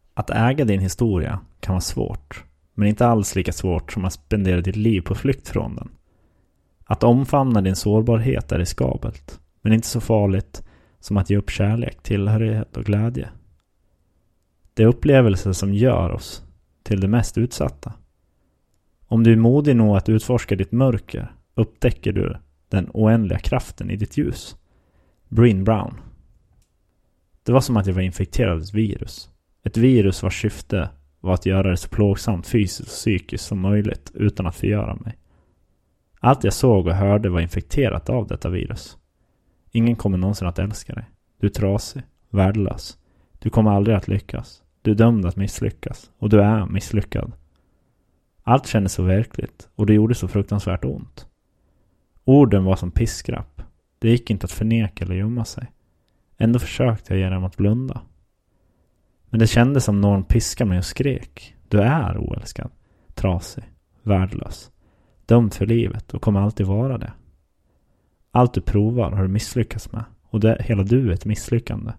Att äga din historia kan vara svårt, men inte alls lika svårt som att spendera ditt liv på flykt från den. Att omfamna din sårbarhet är riskabelt, men inte så farligt som att ge upp kärlek, tillhörighet och glädje. Det är upplevelser som gör oss till det mest utsatta. Om du är modig nog att utforska ditt mörker, upptäcker du den oändliga kraften i ditt ljus. Brené Brown. Det var som att jag var infekterad av ett virus. Ett virus vars syfte var att göra det så plågsamt fysiskt och psykiskt som möjligt utan att förgöra mig. Allt jag såg och hörde var infekterat av detta virus. Ingen kommer någonsin att älska dig. Du är trasig, värdelös. Du kommer aldrig att lyckas. Du är dömd att misslyckas. Och du är misslyckad. Allt kändes så verkligt och det gjorde så fruktansvärt ont. Orden var som piskrapp. Det gick inte att förneka eller gömma sig. Ändå försökte jag genom att blunda. Men det kändes som någon piskade mig och skrek. Du är oälskad, trasig, värdelös, dömd för livet och kommer alltid vara det. Allt du provar har du misslyckats med och hela du är ett misslyckande.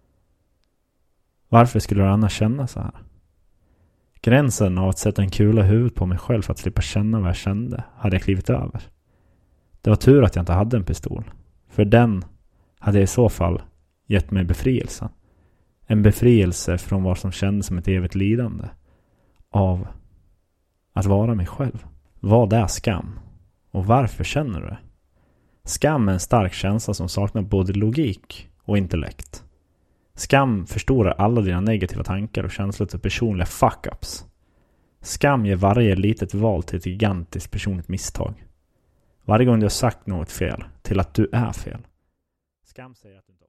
Varför skulle du annars känna så här? Gränsen av att sätta en kula i huvudet på mig själv för att slippa känna vad jag kände hade jag klivit över. Det var tur att jag inte hade en pistol. För den hade jag i så fall gett mig befrielse. En befrielse från vad som kändes som ett evigt lidande. Av att vara mig själv. Vad är skam? Och varför känner du det? Skam är en stark känsla som saknar både logik och intellekt. Skam förstorar alla dina negativa tankar och känslor till personliga fuck-ups. Skam ger varje litet val till ett gigantiskt personligt misstag. Varje gång du har sagt något fel till att du är fel. Skam säger att du inte